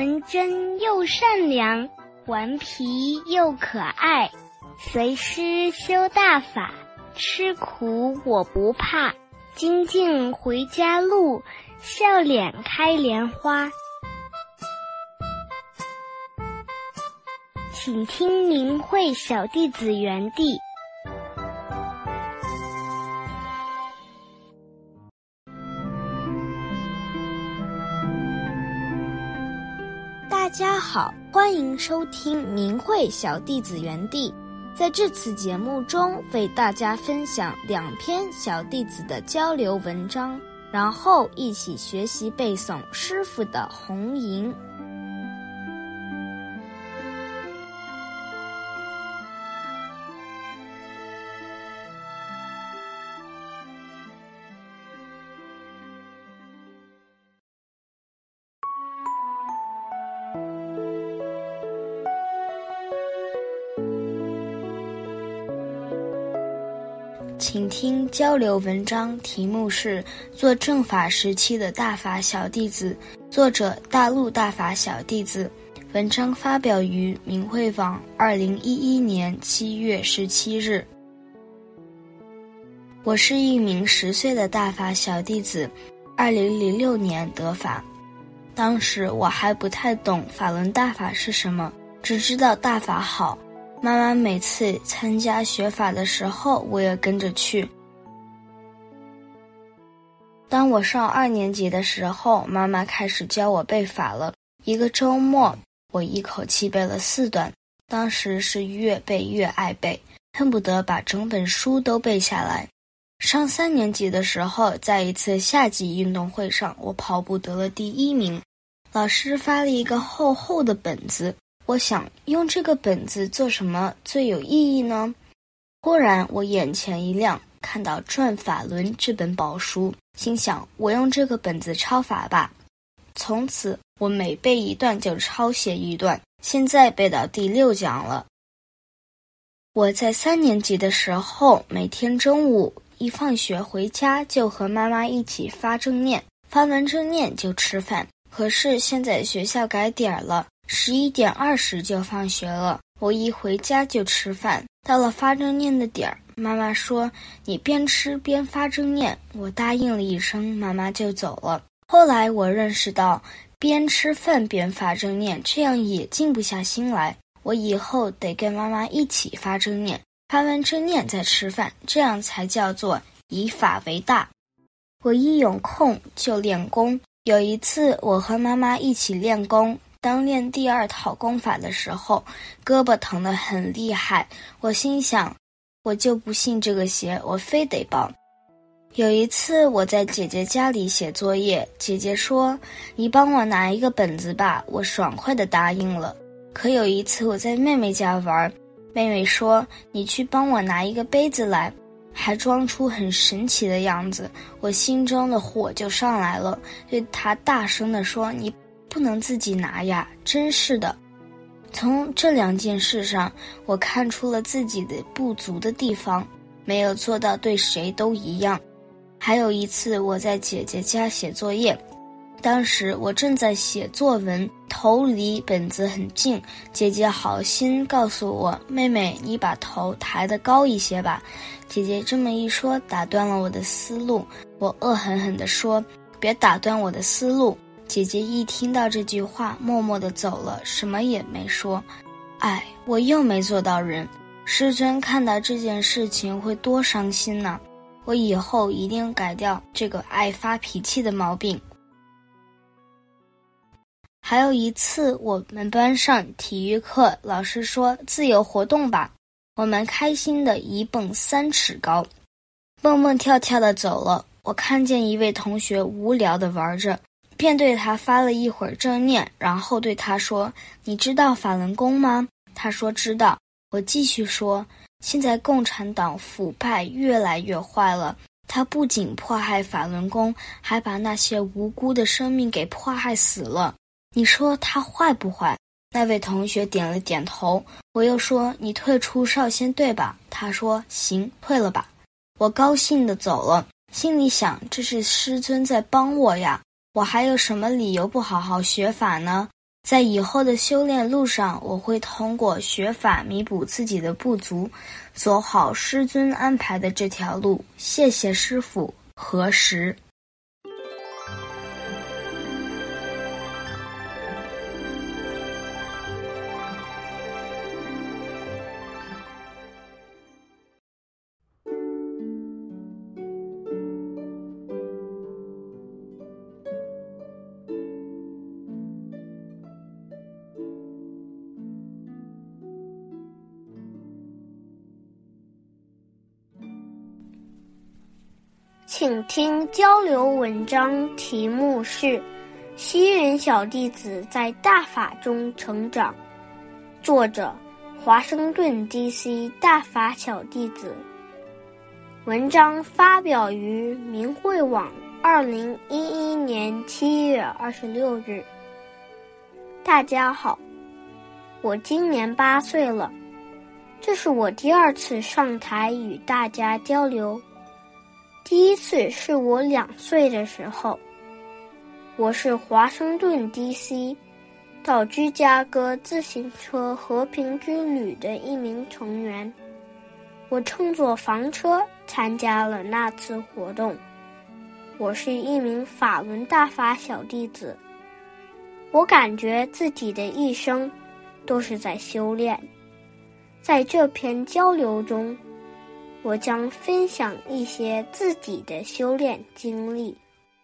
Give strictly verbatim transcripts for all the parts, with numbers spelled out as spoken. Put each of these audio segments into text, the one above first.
纯真又善良，顽皮又可爱。随师修大法，吃苦我不怕。精进回家路，笑脸开莲花。请听明慧小弟子园地。 大家好，欢迎收听明慧小弟子园地。在这次节目中，为大家分享两篇小弟子的交流文章，然后一起学习背诵师父的红吟。请听交流文章，题目是做正法时期的大法小弟子，作者大陆大法小弟子。文章发表于明慧网二零一一年七月十七日。我是一名十岁的大法小弟子，二零零六年得法。当时我还不太懂法轮大法是什么，只知道大法好。妈妈每次参加学法的时候，我也跟着去。当我上二年级的时候，妈妈开始教我背法了。一个周末，我一口气背了四段，当时是越背越爱背，恨不得把整本书都背下来。上三年级的时候，在一次夏季运动会上，我跑步得了第一名。老师发了一个厚厚的本子，我想用这个本子做什么最有意义呢？忽然我眼前一亮，看到《转法轮》这本宝书，心想我用这个本子抄法吧。从此我每背一段就抄写一段，现在背到第六讲了。我在三年级的时候，每天中午一放学回家就和妈妈一起发正念，发完正念就吃饭。可是现在学校改点了，十一点二十就放学了，我一回家就吃饭。到了发正念的点儿，妈妈说你边吃边发正念，我答应了一声，妈妈就走了。后来我认识到边吃饭边发正念，这样也静不下心来，我以后得跟妈妈一起发正念，发完正念再吃饭，这样才叫做以法为大。我一有空就练功，有一次我和妈妈一起练功，当练第二套功法的时候，胳膊疼得很厉害，我心想我就不信这个邪，我非得报。有一次我在姐姐家里写作业，姐姐说你帮我拿一个本子吧，我爽快地答应了。可有一次我在妹妹家玩，妹妹说你去帮我拿一个杯子来，还装出很神奇的样子，我心中的火就上来了，对她大声地说你不能自己拿呀，真是的。从这两件事上，我看出了自己的不足的地方，没有做到对谁都一样。还有一次我在姐姐家写作业，当时我正在写作文，头离本子很近，姐姐好心告诉我，妹妹你把头抬得高一些吧。姐姐这么一说，打断了我的思路，我恶狠狠地说别打断我的思路。姐姐一听到这句话，默默地走了，什么也没说。哎，我又没做到人，师尊看到这件事情会多伤心呢。我以后一定改掉这个爱发脾气的毛病。还有一次我们班上体育课，老师说自由活动吧，我们开心的一蹦三尺高，蹦蹦跳跳的走了。我看见一位同学无聊的玩着，便对他发了一会儿正念，然后对他说你知道法轮功吗？他说知道。我继续说现在共产党腐败越来越坏了，他不仅迫害法轮功，还把那些无辜的生命给迫害死了，你说他坏不坏？那位同学点了点头。我又说你退出少先队吧，他说行，退了吧。我高兴地走了，心里想这是师尊在帮我呀，我还有什么理由不好好学法呢？ 在以后的修炼路上，我会通过学法弥补自己的不足，走好师尊安排的这条路。谢谢师父，何时。 请听交流文章，题目是西人小弟子在大法中成长，作者华盛顿 D C 大法小弟子。文章发表于明慧网二零一一年七月二十六日。大家好，我今年八岁了，这是我第二次上台与大家交流。第一次是我两岁的时候，我是华盛顿 D C 到芝加哥自行车和平之旅的一名成员，我乘坐房车参加了那次活动。我是一名法轮大法小弟子，我感觉自己的一生都是在修炼。在这篇交流中，我将分享一些自己的修炼经历。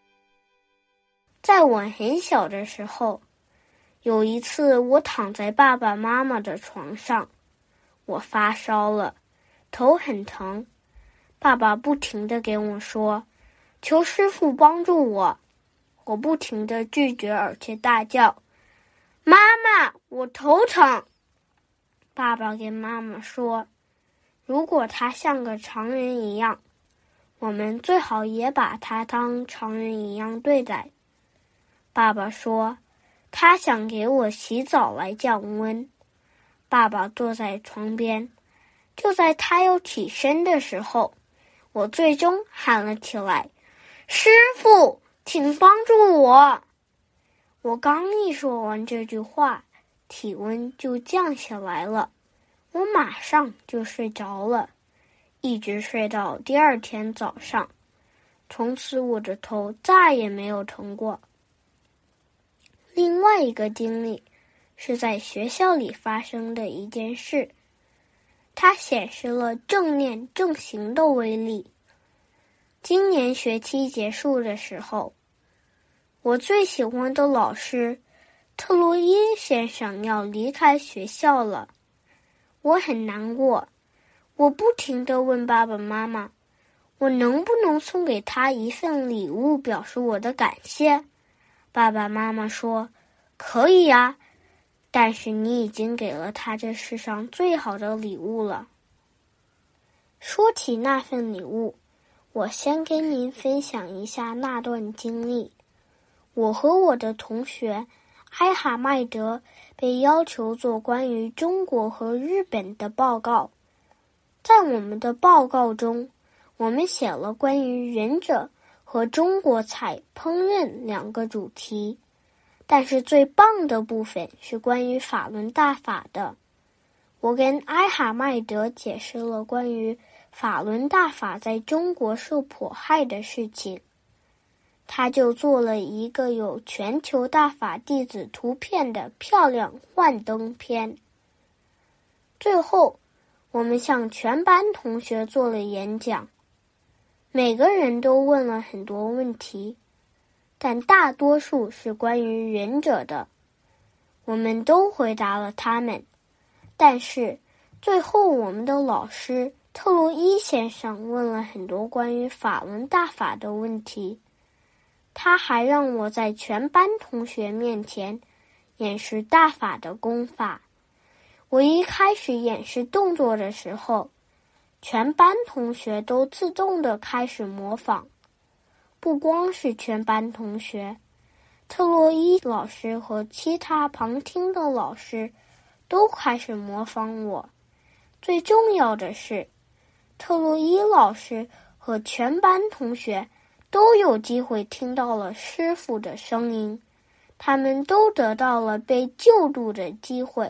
在我很小的时候，有一次我躺在爸爸妈妈的床上，我发烧了，头很疼，爸爸不停地给我说，求师父帮助我。我不停地拒绝，而且大叫，妈妈，我头疼。爸爸跟妈妈说，如果他像个常人一样，我们最好也把他当常人一样对待。爸爸说，他想给我洗澡来降温。爸爸坐在床边，就在他要起身的时候，我最终喊了起来，师父，请帮助我。我刚一说完这句话，体温就降下来了，我马上就睡着了，一直睡到第二天早上，从此我的头再也没有疼过。另外一个经历是在学校里发生的一件事，它显示了正念正行的威力。今年学期结束的时候，我最喜欢的老师特洛伊先生要离开学校了，我很难过，我不停地问爸爸妈妈，我能不能送给他一份礼物表示我的感谢？爸爸妈妈说，可以呀，但是你已经给了他这世上最好的礼物了。说起那份礼物，我先跟您分享一下那段经历。我和我的同学埃哈迈德被要求做关于中国和日本的报告。在我们的报告中，我们写了关于忍者和中国菜烹饪两个主题，但是最棒的部分是关于法轮大法的。我跟埃哈迈德解释了关于法轮大法在中国受迫害的事情，他就做了一个有全球大法弟子图片的漂亮幻灯片。最后，我们向全班同学做了演讲，每个人都问了很多问题，但大多数是关于忍者的，我们都回答了他们。但是最后我们的老师特洛伊先生问了很多关于法轮大法的问题，他还让我在全班同学面前演示大法的功法。我一开始演示动作的时候，全班同学都自动地开始模仿。不光是全班同学，特洛伊老师和其他旁听的老师都开始模仿我。最重要的是，特洛伊老师和全班同学都有机会听到了师父的声音， 他们都得到了被救助的机会。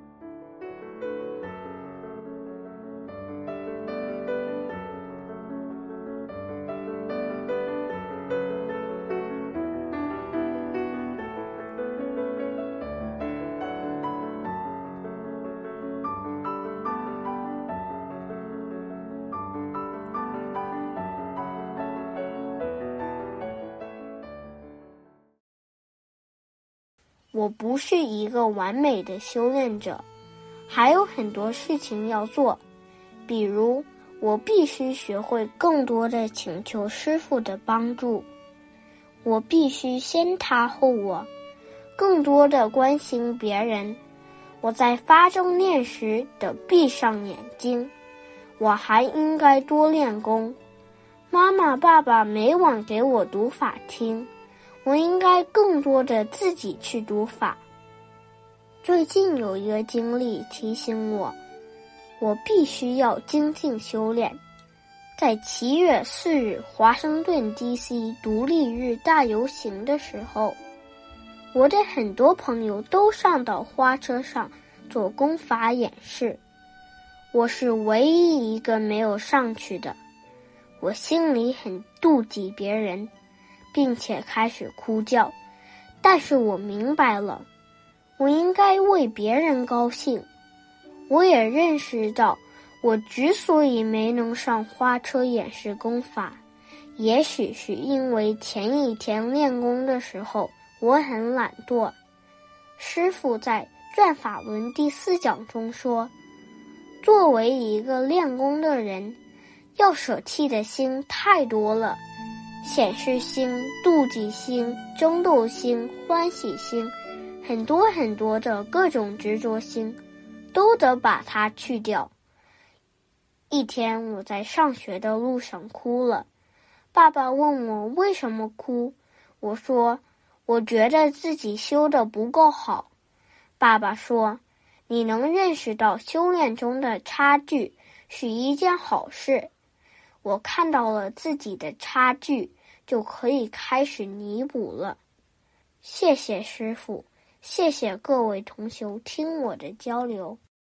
我不是一个完美的修炼者，还有很多事情要做，比如我必须学会更多的请求师父的帮助，我必须先他后我，更多的关心别人。我在发正念时得闭上眼睛，我还应该多练功。妈妈爸爸每晚给我读法听，我应该更多的自己去读法。最近有一个经历提醒我，我必须要精进修炼。在七月四日华盛顿 D C 独立日大游行的时候，我的很多朋友都上到花车上做功法演示，我是唯一一个没有上去的。我心里很妒忌别人，并且开始哭叫，但是我明白了，我应该为别人高兴。我也认识到，我之所以没能上花车演示功法，也许是因为前一天练功的时候我很懒惰。师父在《转法轮》第四讲中说，作为一个练功的人，要舍弃的心太多了，显示心、妒忌心、争斗心、欢喜心，很多很多的各种执着心，都得把它去掉。一天我在上学的路上哭了，爸爸问我为什么哭，我说我觉得自己修得不够好。爸爸说，你能认识到修炼中的差距是一件好事，我看到了自己的差距，就可以开始弥补了。谢谢师父，谢谢各位同学听我的交流。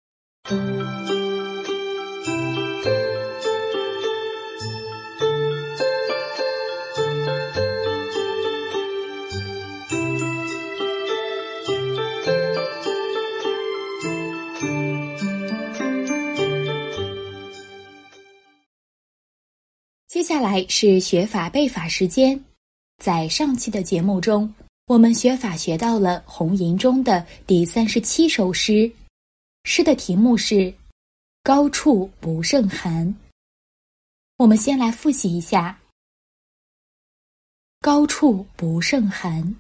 接下来是学法背法时间。在上期的节目中，我们学法学到了红吟中的第三十七首诗，诗的题目是高处不胜寒。我们先来复习一下。高处不胜寒，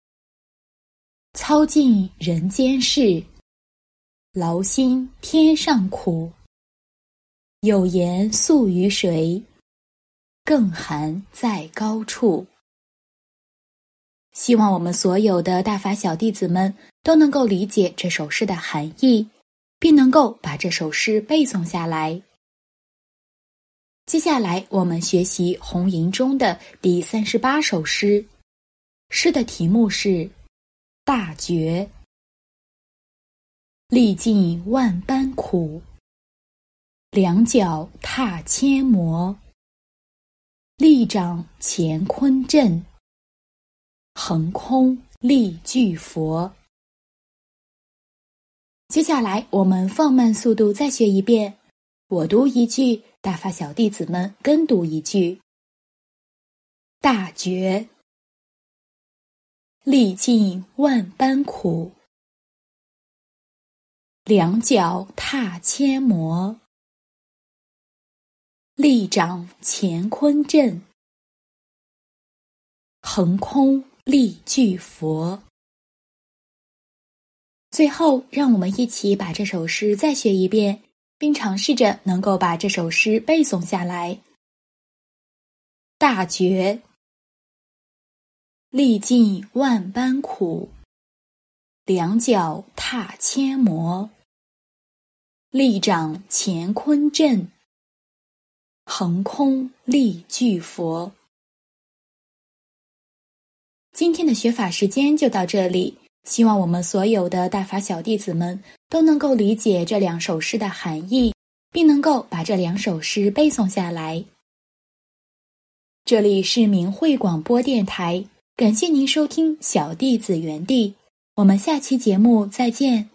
操尽人间事，劳心天上苦。有言宿于谁？更寒在高处。希望我们所有的大法小弟子们都能够理解这首诗的含义，并能够把这首诗背诵下来。接下来我们学习红吟中的第三十八首诗，诗的题目是大觉。历尽万般苦，两脚踏千磨。力掌乾坤阵，横空立巨佛。接下来我们放慢速度再学一遍，我读一句，大法小弟子们跟读一句。大觉。历尽万般苦，两脚踏千磨。力掌乾坤阵，横空立巨佛。最后，让我们一起把这首诗再学一遍，并尝试着能够把这首诗背诵下来。大觉。历尽万般苦，两脚踏千磨。力掌乾坤阵，横空立巨佛。 今天的学法时间就到这里，希望我们所有的大法小弟子们都能够理解这两首诗的含义，并能够把这两首诗背诵下来。这里是明慧广播电台，感谢您收听小弟子园地，我们下期节目再见。